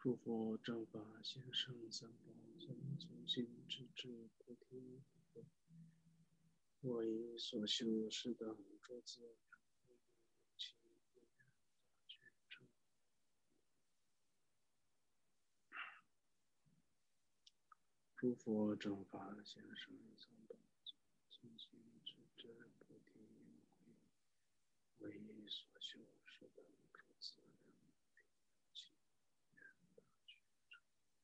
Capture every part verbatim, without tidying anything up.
诸佛正法贤圣三宝僧，从心直至菩提果，我以所修是等诸资粮，其无愿法具成。诸佛正法贤圣三宝僧，从心直至菩提果，我以所修是等诸资粮，其无愿法具成。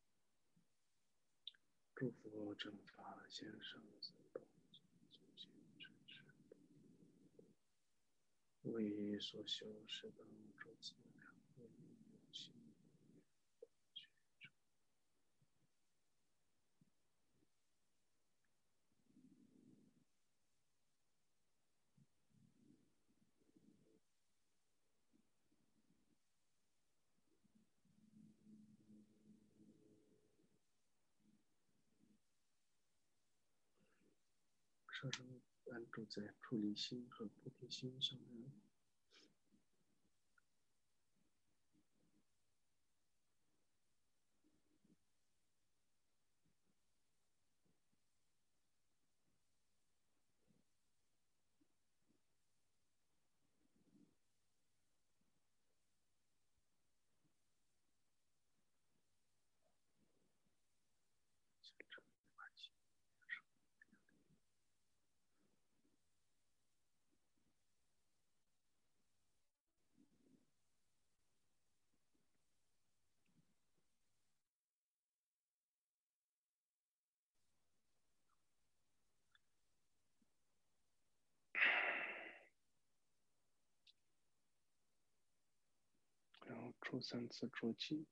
诸佛正法贤圣三宝僧，从心直至菩提果，我以所修是等诸资粮，我以有情无愿法具成。摄受安住在处理心和菩提心上面。然后出三次捉鸡，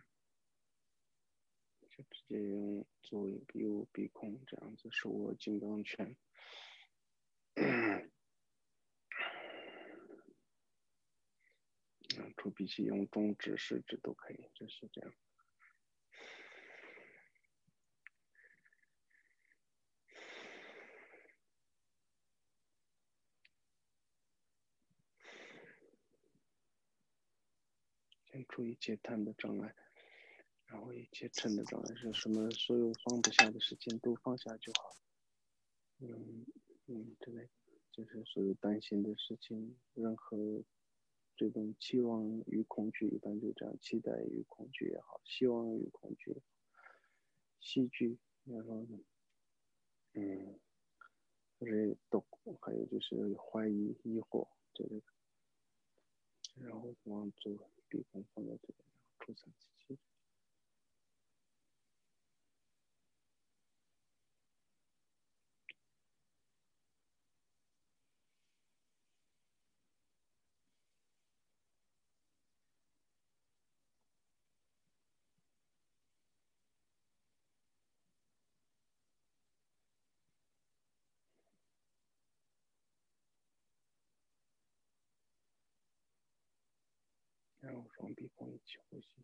就直接用作为比悟比空这样子手握金刚拳。出比起用中指、食指都可以，就是这样。先除一切贪的障碍，然后一切嗔的障碍是什么？所有放不下的事情都放下就好。嗯嗯，对的，就是所有担心的事情，任何这种期望与恐惧，一般就这样，期待与恐惧也好，希望与恐惧也好，戏剧，然后嗯，或者都，还有就是怀疑、疑惑这个，然后往左鼻孔放在这边，出三次气。然后双鼻孔一起呼吸。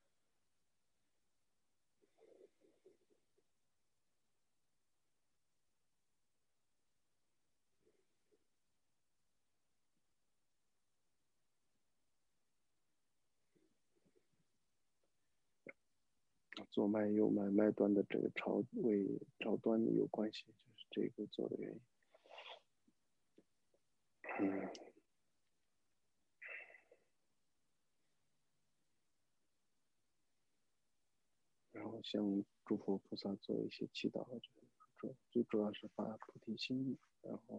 左脉右脉脉端的这个朝位朝端有关系，就是这个做的原因。嗯。然后向诸佛菩萨做一些祈祷，最主要是发菩提心，然后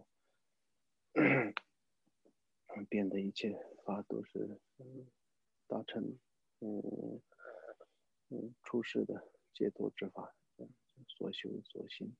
变得一切法都是嗯达成嗯嗯出世的解脱之法，嗯所修所行。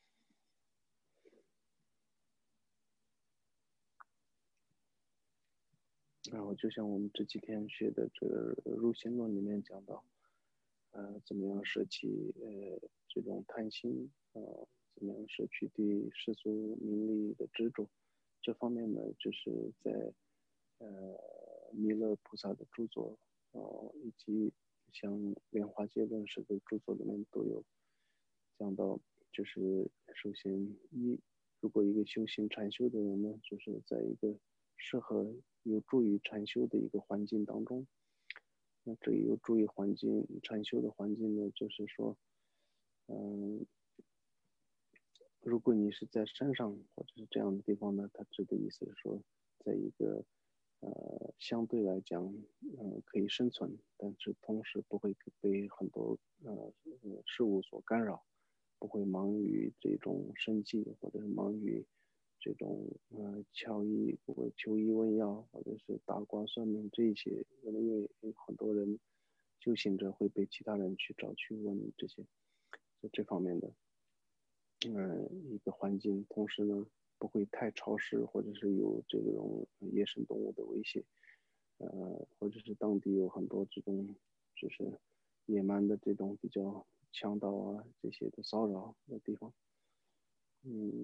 然后就像我们这几天学的这个入心论里面讲到，呃，怎么样舍弃呃这种贪心，呃，怎么样舍去对世俗名利的执着，这方面呢，就是在呃弥勒菩萨的著作，呃，以及像莲花戒论师的著作里面都有讲到，就是首先一，如果一个修行禅修的人呢，就是在一个适合有助于禅修的一个环境当中， 那这里有注意环境，禅修的环境呢，就是说，嗯，如果你是在山上或者是这样的地方呢，它指的意思是说，在一个呃相对来讲，呃可以生存，但是同时不会被很多呃呃事物所干扰，不会忙于这种生计，或者是忙于这种呃求医或求医问药，或者是打卦算命这一些，因为很多人修行者会被其他人去找去问这些，就这方面的。嗯，一个环境，同时呢不会太潮湿，或者是有这种野生动物的威胁，呃，或者是当地有很多这种就是野蛮的这种比较强盗啊这些的骚扰的地方，嗯，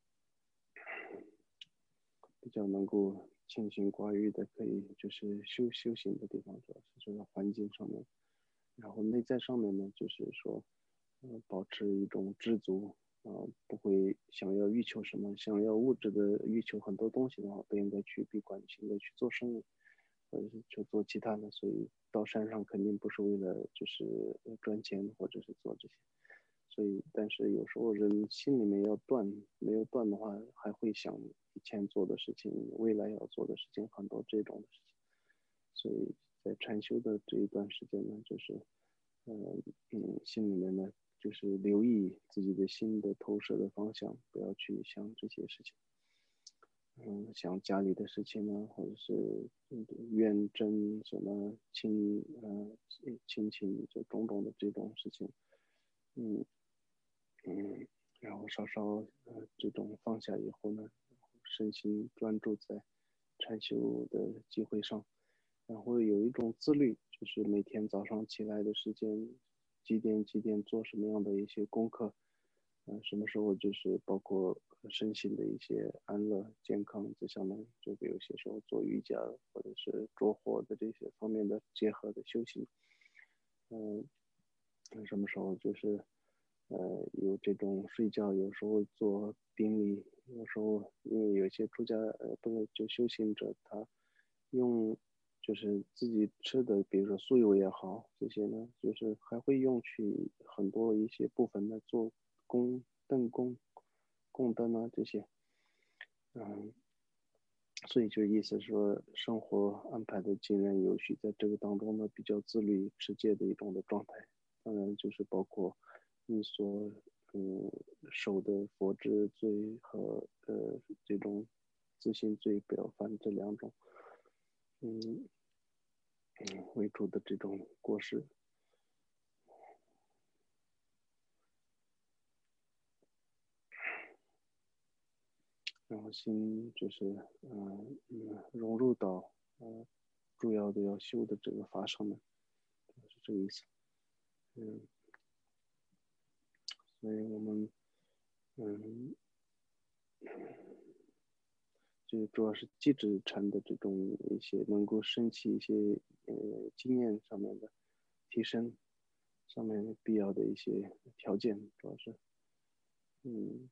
比较能够清心寡欲的，可以就是修修行的地方，主要是这个环境上面，然后内在上面呢，就是说，呃，保持一种知足。啊、呃，不会想要欲求什么，想要物质的欲求很多东西的话，不应该去闭关，应该去做生意，或者是去做其他的。所以到山上肯定不是为了就是赚钱或者是做这些。所以，但是有时候人心里面要断，没有断的话，还会想以前做的事情，未来要做的事情，很多这种的事情。所以在禅修的这一段时间呢，就是，嗯嗯，心里面呢，就是留意自己的心的投射的方向，不要去想这些事情。嗯，想家里的事情呢，或者是怨憎什么亲呃亲情，就种种的这种事情，嗯嗯，然后稍稍呃这种放下以后呢，身心专注在禅修的机会上，然后有一种自律，就是每天早上起来的时间，几点几点做什么样的一些功课，呃，什么时候就是包括身心的一些安乐健康这上面，就比如些时候做瑜伽或者是着火的这些方面的结合的修行，嗯、呃，什么时候就是呃有这种睡觉，有时候做定力，有时候因为有些出家呃不是就修行者他用就是自己吃的，比如说素油也好，这些呢，就是还会用去很多一些部分来做供灯供供灯啊这些，嗯，所以就意思说生活安排的井然有序，在这个当中呢比较自律持戒的一种的状态，当然就是包括你所嗯守的佛制罪和呃这种自信罪不要犯这两种嗯嗯为主的这种过失。然后心就是嗯嗯融入到呃主要的要修的这个法上面，是这个意思。嗯，所以我们嗯就主要是机制禅的这种一些能够升起一些呃经验上面的提升上面必要的一些条件，主要是嗯，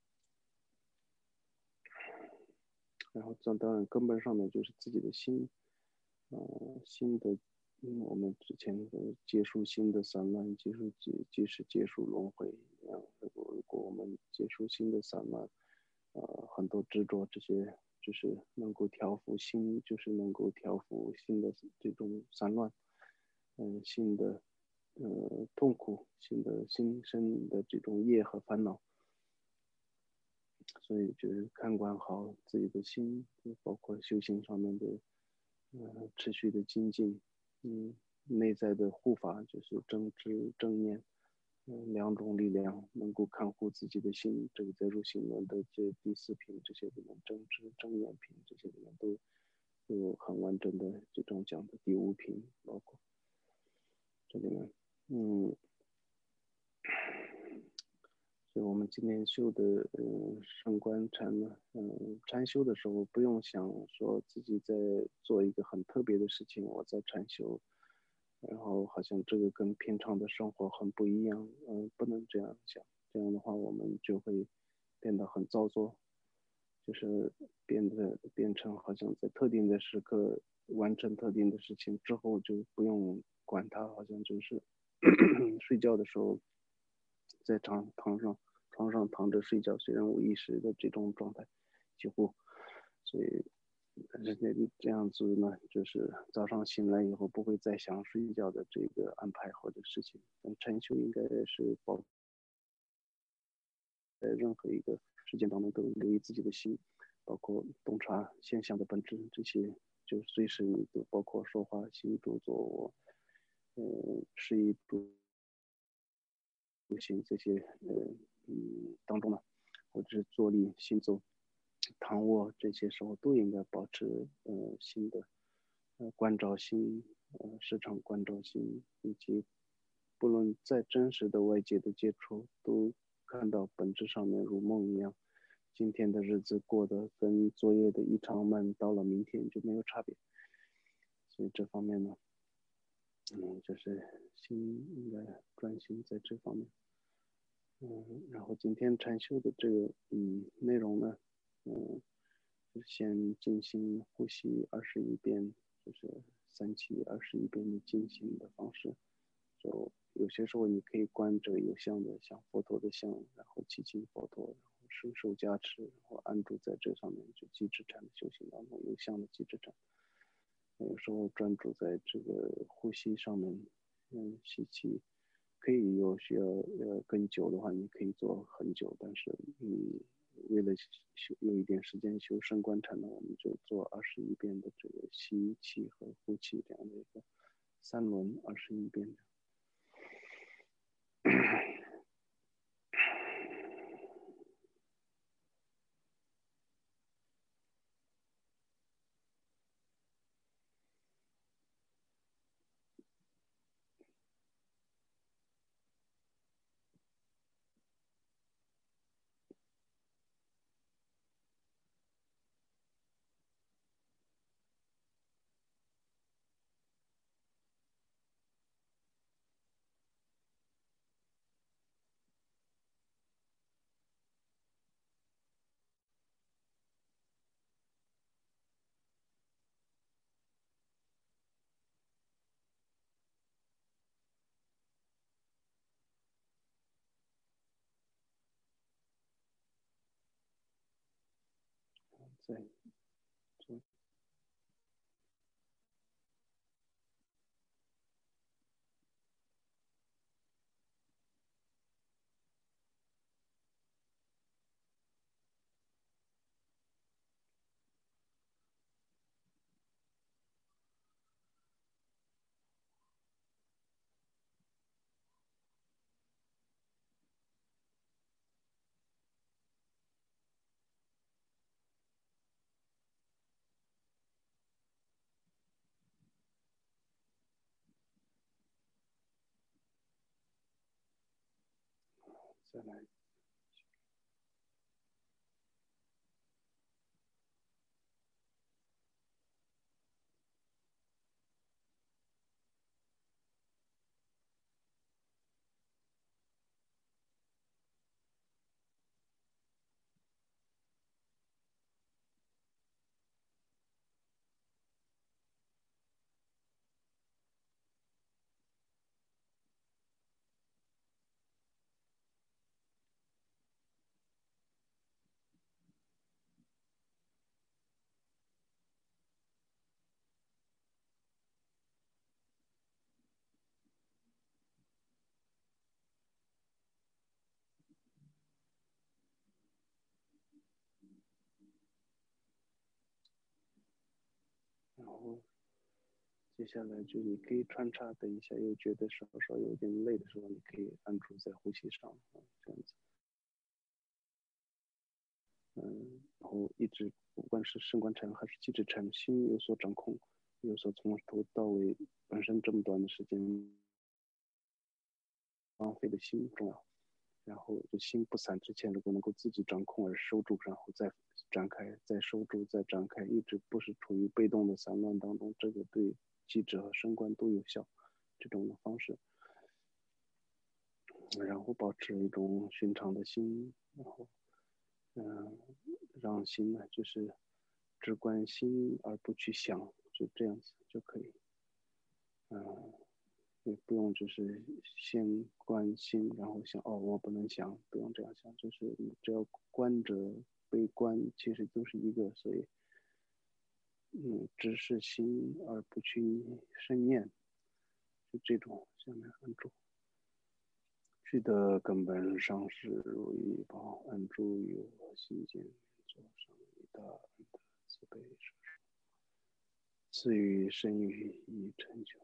然后这当然根本上面就是自己的心，呃，心的，嗯，我们之前的结束心的散乱，结束结即是结束轮回，啊，如果如果我们结束心的散乱，呃，很多执着这些，就是能够调伏心，就是能够调伏心的这种散乱，嗯、呃，心的呃痛苦，心的心生的这种业和烦恼。所以就是看管好自己的心，包括修行上面的，呃，持续的精进，嗯，内在的护法就是正知正念，嗯，两种力量能够看护自己的心。这个在入行论的这第四品这些里面，正知正念品这些里面都有很完整的这种讲的第五品，包括这里面，嗯。所以我们今天修的，嗯，升观禅呢，嗯，禅修的时候不用想说自己在做一个很特别的事情，我在禅修，然后好像这个跟平常的生活很不一样，嗯，不能这样想，这样的话我们就会变得很造作，就是变得变成好像在特定的时刻完成特定的事情之后就不用管它，好像就是睡觉的时候在床床上床上躺着睡觉，虽然无意识的这种状态几乎，所以但是这这样子呢，就是早上醒来以后不会再想睡觉的这个安排或者事情。但禅修应该是包在任何一个事件当中都留意自己的心，包括洞察现象的本质，这些就随时你都包括说话、行住坐卧，呃，食衣住行这些呃嗯当中呢，或者是坐立行走、躺卧这些时候都应该保持呃心的呃关照心，呃时常关照心，以及不论再真实的外界的接触，都看到本质上面如梦一样。今天的日子过得跟昨夜的一场梦，到了明天就没有差别。所以这方面呢，嗯，就是心应该专心在这方面。嗯，然后今天禅修的这个嗯内容呢，嗯，就先进行呼吸二十一遍，就是三七二十一遍的进行的方式。就有些时候你可以观这个有像的像佛陀的像，然后祈请佛陀，然后伸手加持，然后安住在这上面，就积止禅的修行当中有像的积止禅。有时候专注在这个呼吸上面，嗯，吸气。可以有需要呃更久的话，你可以做很久，但是你为了修有一点时间修身观禅呢，我们就做二十一遍的这个吸气和呼气这样的一个三轮二十一遍。再做再来。然后接下来就你可以穿插，等一下又觉得稍稍有点累的时候，你可以安住在呼吸上，这样子。嗯，然后一直不管是升观禅还是气质禅，心有所掌控，有所从头到尾，本身这么短的时间，浪费的心重要。然后就心不散之前，如果能够自己掌控而收住，然后再展开，再收住，再展开，一直不是处于被动的散乱当中，这个对气质和升观都有效。这种的方式，然后保持一种寻常的心，然后嗯、呃，让心呢就是只关心而不去想， 就这样子就可以，嗯，也不用就是先关心，然后想哦我不能想，不用这样想，就是你只要观者被观其实都是一个，所以嗯只是心而不去生念，就这种下面安住。具的根本上是如意宝，安住于我心间，做上一大恩的慈悲摄受，赐予身语以成就。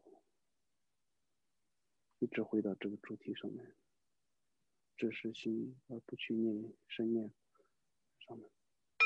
一直回到这个主题上面，只是心而不去念生念上面。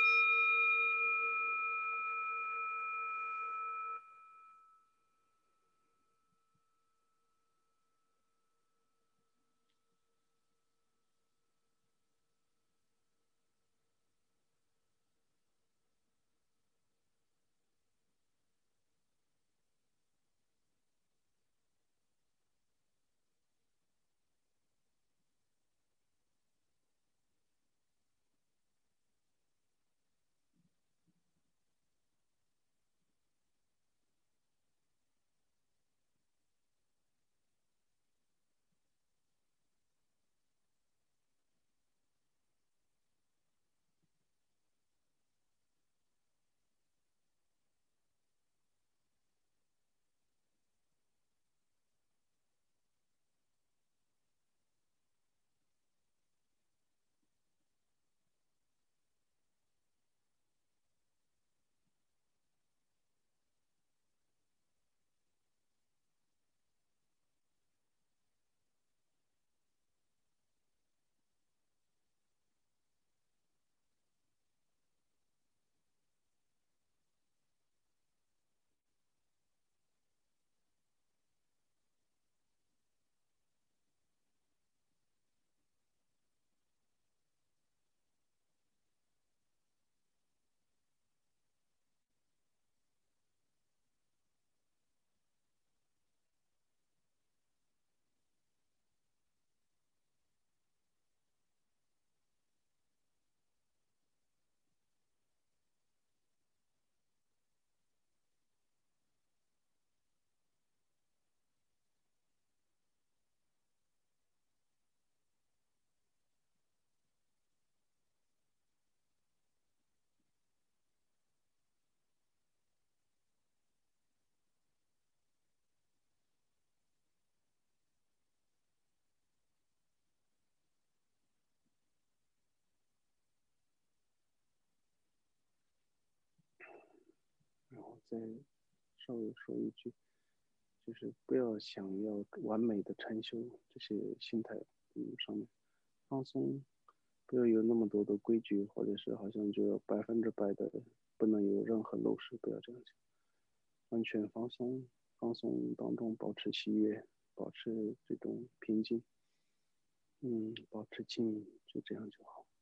然后再稍微说一句，就是不要想要完美的禅修这些心态，嗯，上面放松，不要有那么多的规矩，或者是好像就要百分之百的不能有任何漏失，不要这样想，完全放松，放松当中保持喜悦，保持这种平静，嗯，保持静谧，就这样就好。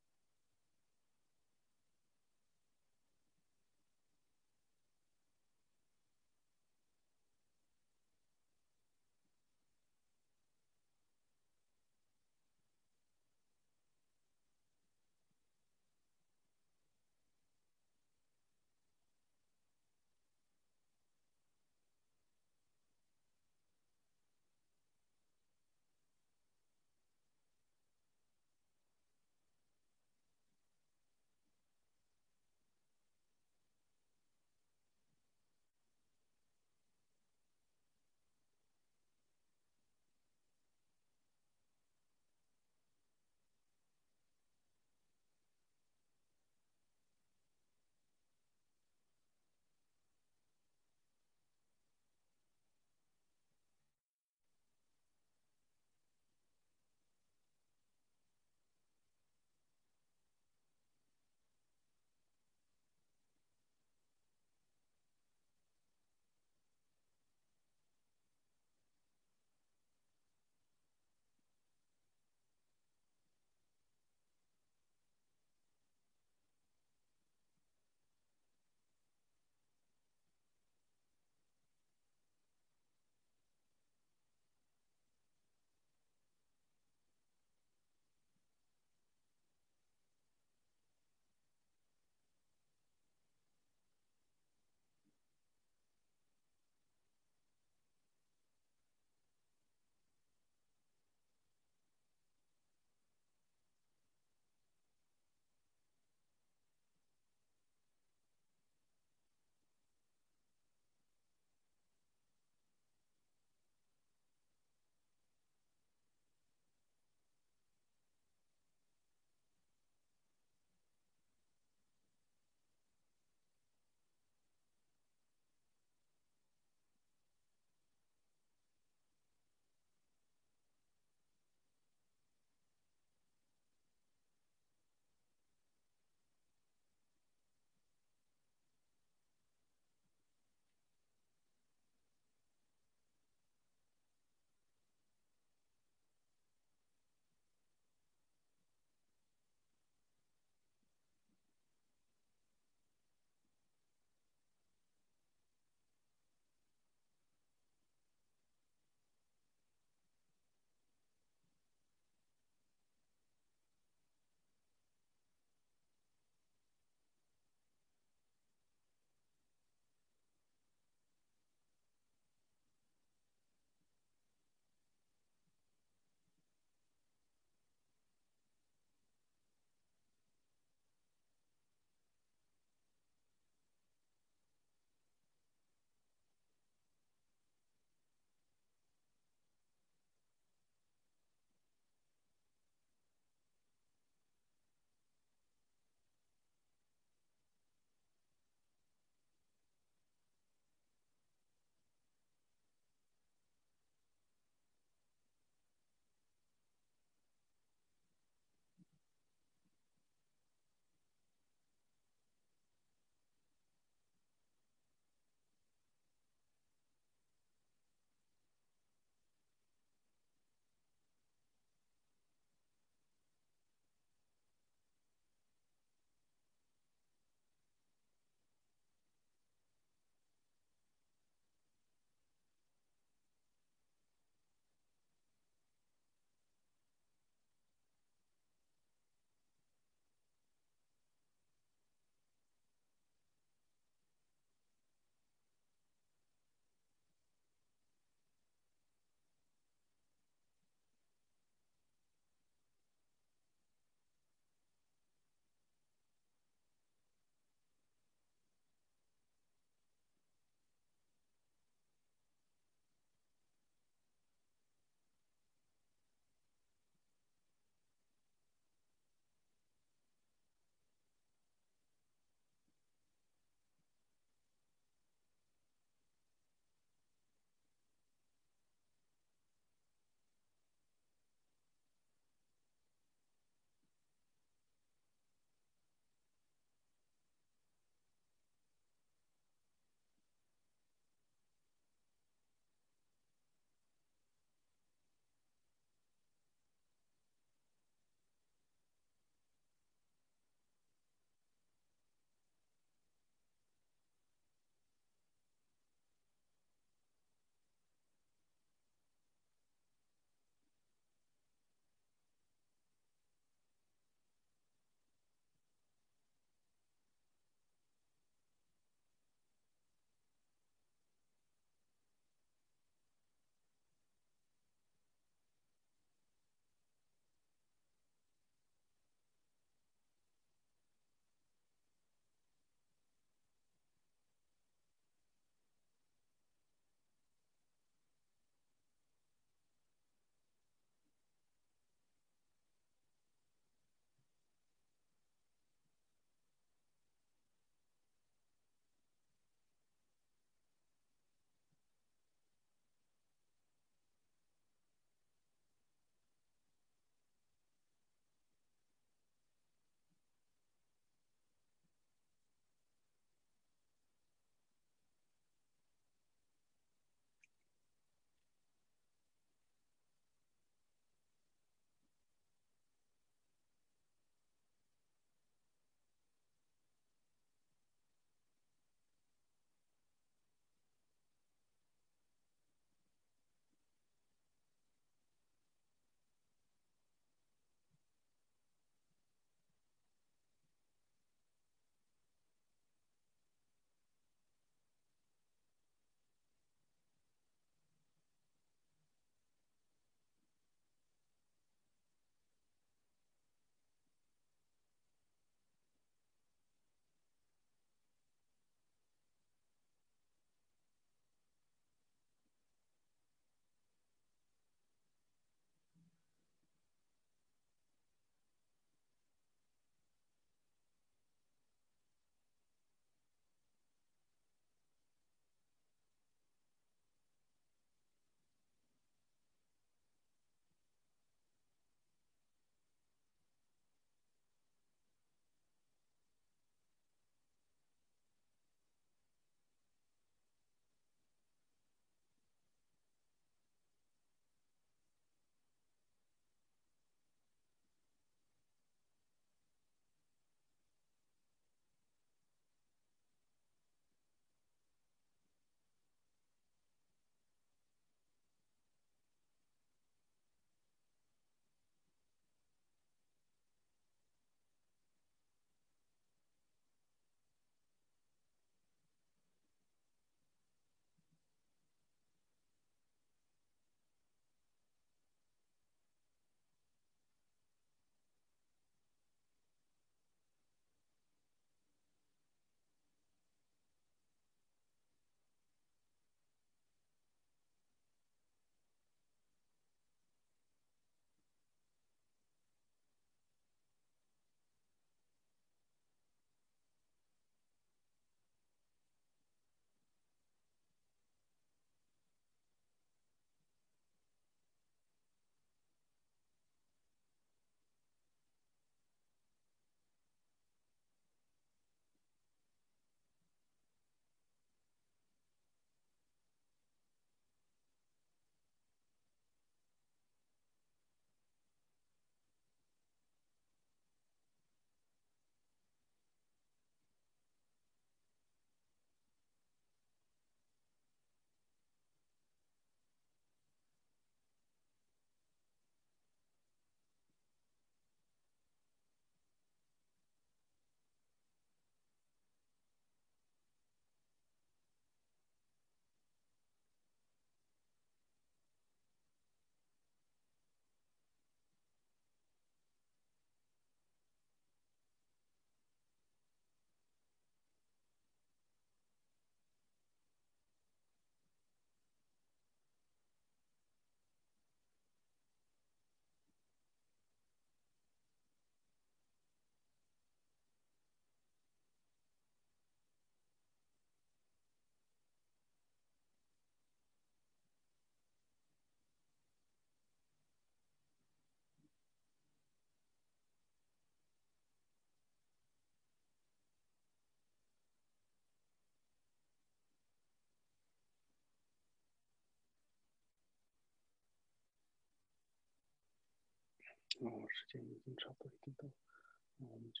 哦，时间已经差不多一点到，那我们就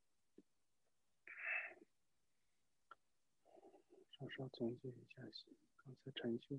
稍稍总结一下刚才禅修。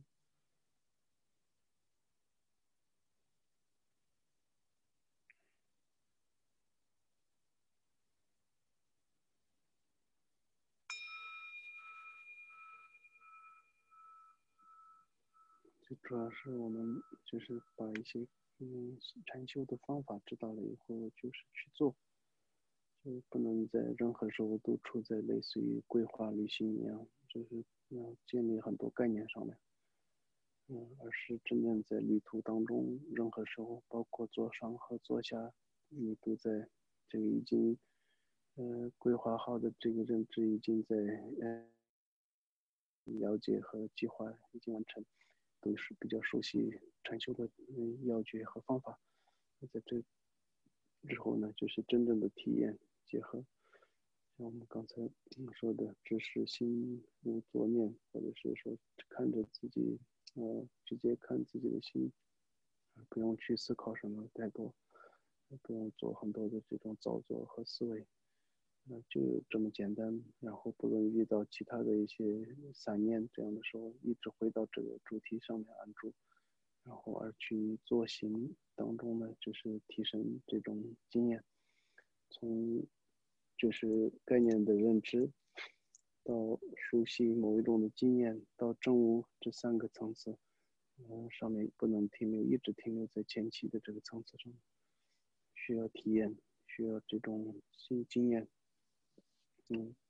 最主要是我们就是把一些嗯禅修的方法知道了以后，就是去做，就不能在任何时候都处在类似于规划旅行一样，就是要建立很多概念上面，嗯，而是真正在旅途当中，任何时候，包括坐上和坐下，你都在这个已经呃规划好的这个认知已经在呃了解和计划已经完成。都是比较熟悉禅修的嗯要诀和方法。那在这之后呢，就是真正的体验结合，像我们刚才说的，只是心无作念，或者是说看着自己，呃，直接看自己的心，不用去思考什么太多，不用做很多的这种造作和思维。那就这么简单，然后不论遇到其他的一些散念这样的时候，一直回到这个主题上面安住，然后而去做行当中呢，就是提升这种经验，从就是概念的认知到熟悉某一种的经验，到正悟这三个层次，嗯，上面不能停留，一直停留在前期的这个层次上，需要体验，需要这种新经验。嗯，